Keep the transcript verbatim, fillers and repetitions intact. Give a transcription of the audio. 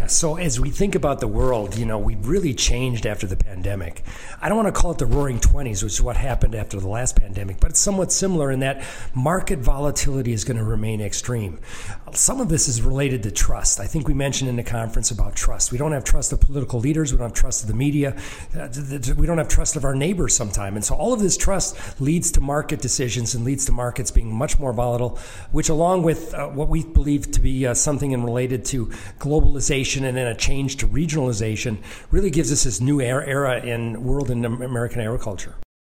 So as we think about the world, you know, we've really changed after the pandemic. I don't want to call it the roaring twenties, which is what happened after the last pandemic, but it's somewhat similar in that market volatility is going to remain extreme. Some of this is related to trust. I think we mentioned in the conference about trust. We don't have trust of political leaders. We don't have trust of the media. We don't have trust of our neighbors sometimes. And so all of this trust leads to market decisions and leads to markets being much more volatile, which along with uh, what we believe to be uh, something in related to globalization and then a change to regionalization really gives us this new era in world and American agriculture.